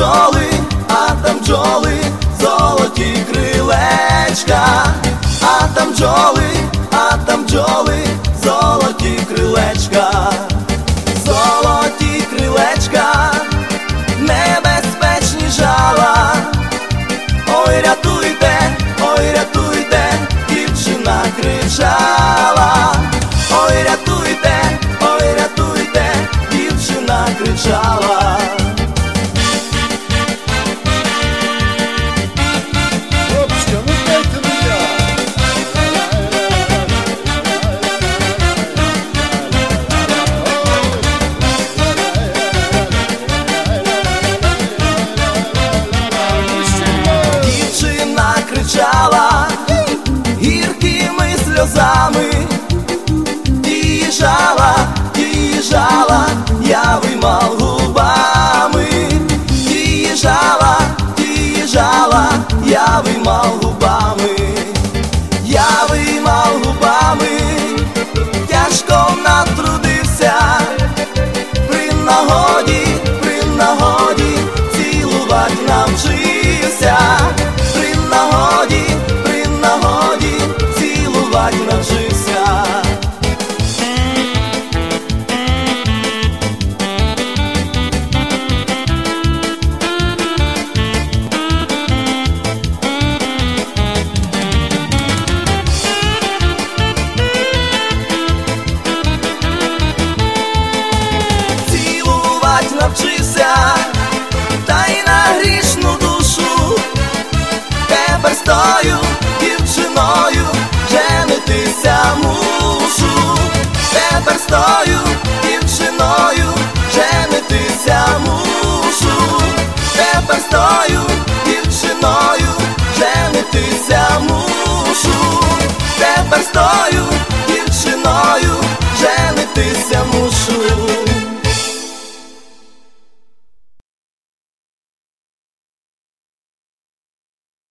бджоли, золоті крилечка, а там бджоли, золоті крилечка, золоті крилечка, небезпечні жала. Ой, рятуйте, дівчина кричала. Ой, рятуйте, дівчина кричала. Дівчина кричала гіркими сльозами, її жала, я виймав губами. Її жала, я виймав губами. Я виймав губами, тяжко натрудився, при нагоді цілувать навчився. При нагоді цілувать навчився. Цілувать навчився, та й на грішну душу. Тепер з тою дівчиною женитися мушу. Тепер з тою дівчиною женитися мушу. Тепер з тою дівчиною женитися мушу. Тепер з тою дівчиною женитися мушу.